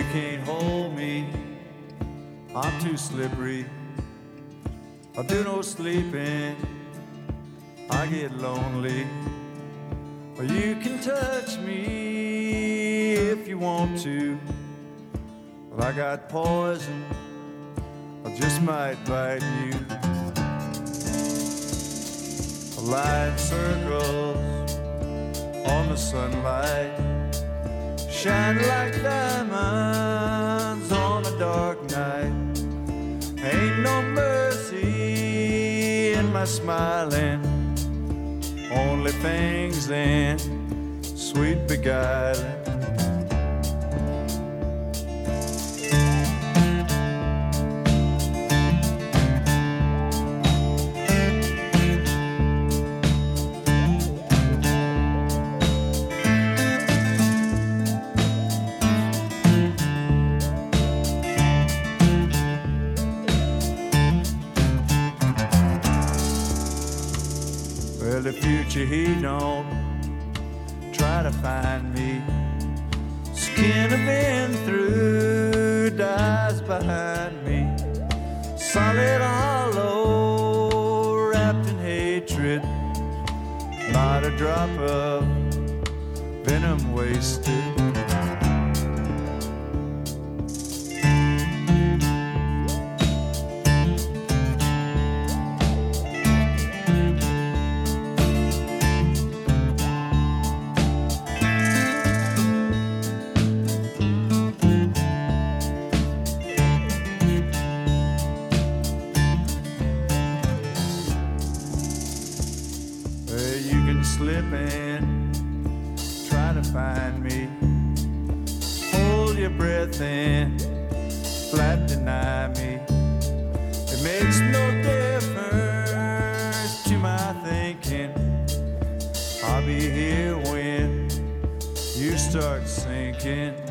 you can't hold me, I'm too slippery. I do no sleeping, I get lonely. Well, you can touch me if you want to, but I got poison, I just might bite you. Light circles on the sunlight, shine like diamonds on a dark night. Ain't no mercy in my smiling, only things then sweet beguiling. Well, the future he don't try to find me. Skin I've been through dies behind me. Solid hollow wrapped in hatred, not a drop of venom wasted. You can slip in, try to find me. Hold your breath in, flat deny me. It makes no difference to my thinking. I'll be here when you start sinking.